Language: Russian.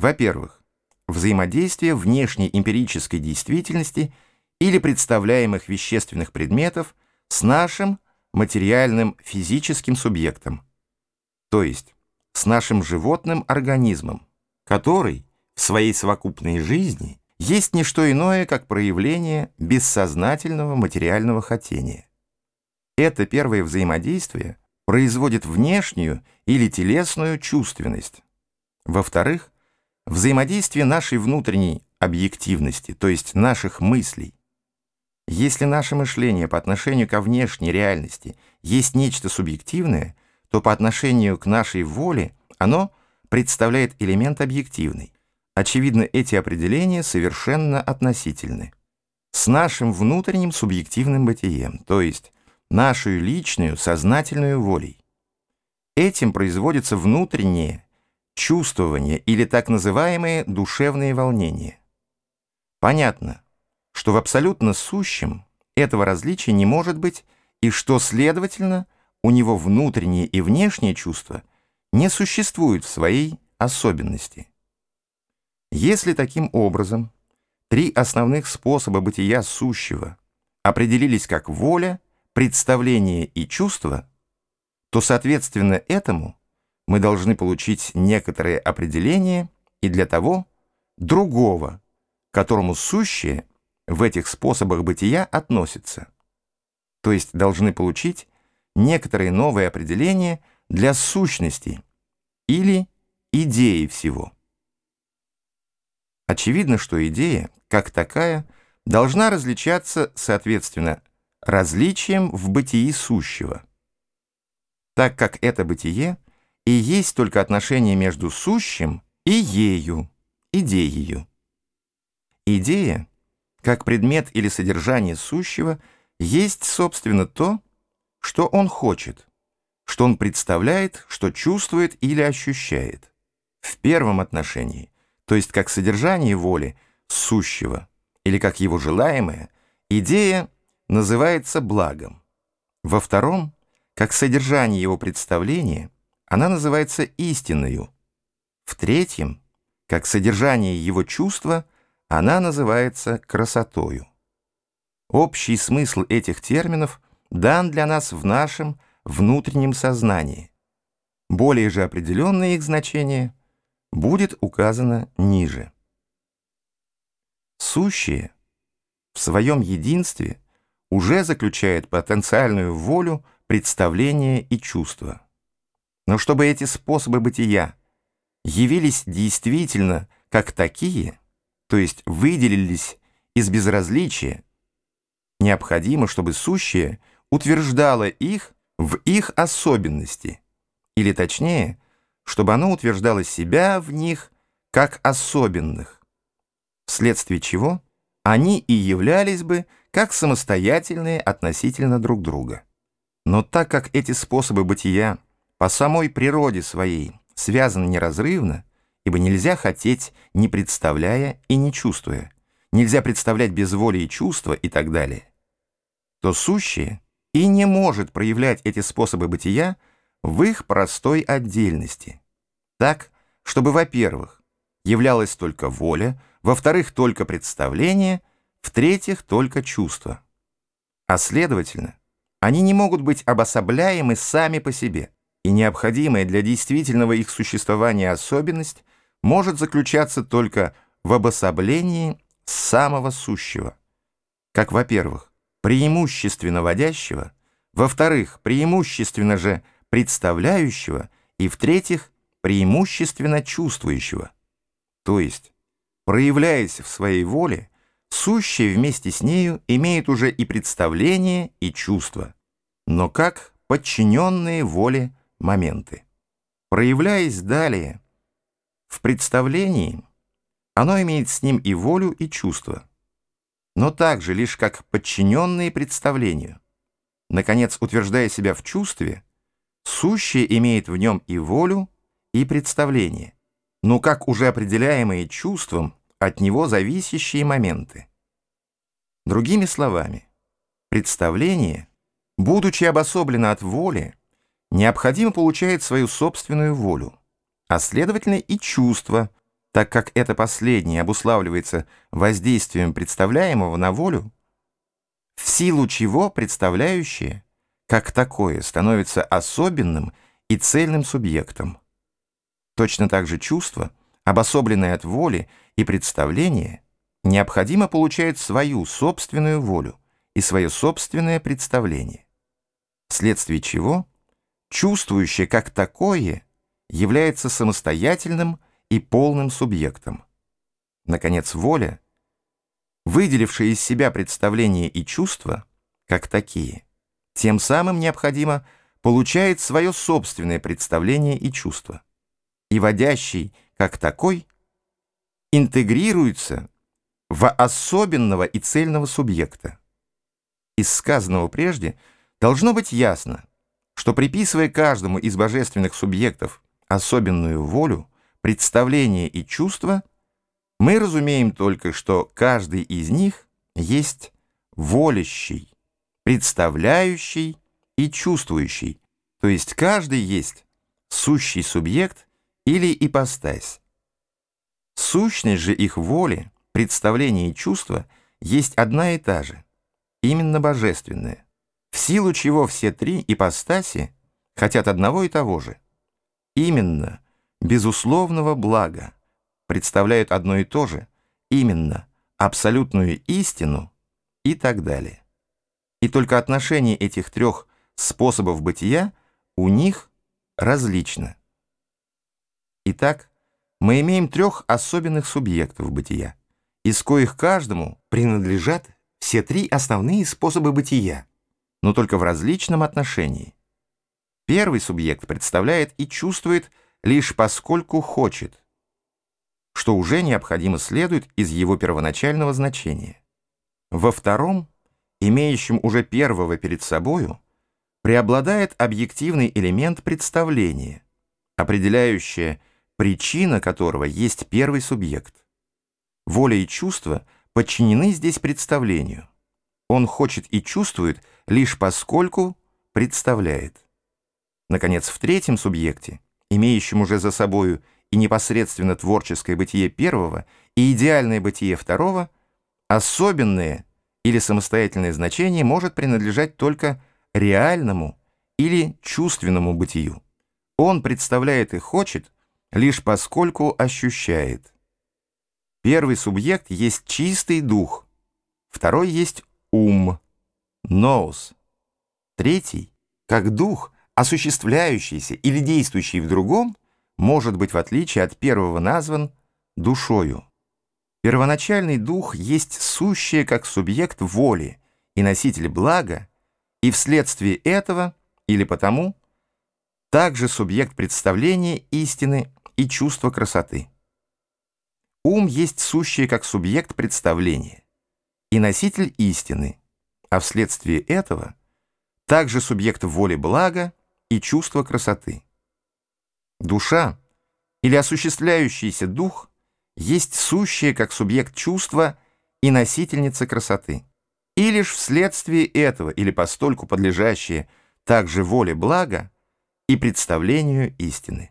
Во-первых, взаимодействие внешней эмпирической действительности или представляемых вещественных предметов с нашим материальным физическим субъектом, то есть с нашим животным организмом, который в своей совокупной жизни есть не что иное, как проявление бессознательного материального хотения. Это первое взаимодействие производит внешнюю или телесную чувственность. Во-вторых, взаимодействие нашей внутренней объективности, то есть наших мыслей. Если наше мышление по отношению ко внешней реальности есть нечто субъективное, то по отношению к нашей воле оно представляет элемент объективный. Очевидно, эти определения совершенно относительны. С нашим внутренним субъективным бытием, то есть нашу личную сознательную волей. Этим производится внутреннее чувствование или так называемые душевные волнения. Понятно, что в абсолютно сущем этого различия не может быть и что, следовательно, у него внутренние и внешние чувства не существуют в своей особенности. Если таким образом три основных способа бытия сущего определились как воля, представление и чувство, то, соответственно этому, мы должны получить некоторые определения и для того другого, к которому сущее в этих способах бытия относится. То есть должны получить некоторые новые определения для сущности или идеи всего. Очевидно, что идея, как такая, должна различаться, соответственно, различием в бытии сущего, так как это бытие и есть только отношение между сущим и ею, идеею. Идея, как предмет или содержание сущего, есть, собственно, то, что он хочет, что он представляет, что чувствует или ощущает. В первом отношении, то есть как содержание воли сущего или как его желаемое, идея называется благом. Во втором, как содержание его представления, она называется истинною. В третьем, как содержание его чувства, она называется красотою. Общий смысл этих терминов дан для нас в нашем внутреннем сознании. Более же определенное их значение будет указано ниже. Сущее в своем единстве уже заключает потенциальную волю, представление и чувство. Но чтобы эти способы бытия явились действительно как такие, то есть выделились из безразличия, необходимо, чтобы сущее утверждало их в их особенности, или точнее, чтобы оно утверждало себя в них как особенных, вследствие чего они и являлись бы как самостоятельные относительно друг друга. Но так как эти способы бытия по самой природе своей связаны неразрывно, ибо нельзя хотеть, не представляя и не чувствуя, нельзя представлять без воли и чувства и так далее, то сущее и не может проявлять эти способы бытия в их простой отдельности, так, чтобы, во-первых, являлась только воля, во-вторых, только представление, в-третьих, только чувство. А следовательно, они не могут быть обособляемы сами по себе, и необходимая для действительного их существования особенность может заключаться только в обособлении самого сущего, как, во-первых, преимущественно водящего, во-вторых, преимущественно же представляющего и, в-третьих, преимущественно чувствующего. То есть, проявляясь в своей воле, сущее вместе с нею имеет уже и представление, и чувство, но как подчиненные воле моменты. Проявляясь далее в представлении, оно имеет с ним и волю, и чувство, но также лишь как подчиненные представлению. Наконец, утверждая себя в чувстве, сущее имеет в нем и волю, и представление, но как уже определяемые чувством от него зависящие моменты. Другими словами, представление, будучи обособлено от воли, необходимо получает свою собственную волю, а следовательно и чувство, так как это последнее обуславливается воздействием представляемого на волю, в силу чего представляющее, как такое, становится особенным и цельным субъектом. Точно так же чувство, обособленное от воли и представления, необходимо получает свою собственную волю и свое собственное представление, вследствие чего чувствующее как такое является самостоятельным и полным субъектом. Наконец, воля, выделившая из себя представление и чувства как такие, тем самым необходимо получает свое собственное представление и чувство, и водящий как такой интегрируется в особенного и цельного субъекта. Из сказанного прежде должно быть ясно, что, приписывая каждому из божественных субъектов особенную волю, представление и чувство, мы разумеем только, что каждый из них есть волящий, представляющий и чувствующий, то есть каждый есть сущий субъект или ипостась. Сущность же их воли, представления и чувства есть одна и та же, именно божественная, в силу чего все три ипостаси хотят одного и того же, именно безусловного блага, представляют одно и то же, именно абсолютную истину и так далее. И только отношение этих трех способов бытия у них различно. Итак, мы имеем трех особенных субъектов бытия, из коих каждому принадлежат все три основные способа бытия, но только в различном отношении. Первый субъект представляет и чувствует лишь поскольку хочет, что уже необходимо следует из его первоначального значения. Во втором, имеющем уже первого перед собою, преобладает объективный элемент представления, определяющая причина которого есть первый субъект. Воля и чувство подчинены здесь представлению. Он хочет и чувствует лишь поскольку представляет. Наконец, в третьем субъекте, имеющем уже за собою и непосредственно творческое бытие первого и идеальное бытие второго, особенное или самостоятельное значение может принадлежать только реальному или чувственному бытию. Он представляет и хочет лишь поскольку ощущает. Первый субъект есть чистый дух, второй есть ум, nous, третий, как дух, осуществляющийся или действующий в другом, может быть, в отличие от первого, назван душою. Первоначальный дух есть сущее как субъект воли и носитель блага, и вследствие этого, или потому, также субъект представления истины и чувства красоты. Ум есть сущее как субъект представления и носитель истины, а вследствие этого также субъект воли блага и чувства красоты. Душа или осуществляющийся дух есть сущее как субъект чувства и носительница красоты, и лишь вследствие этого или постольку подлежащее также воле блага и представлению истины.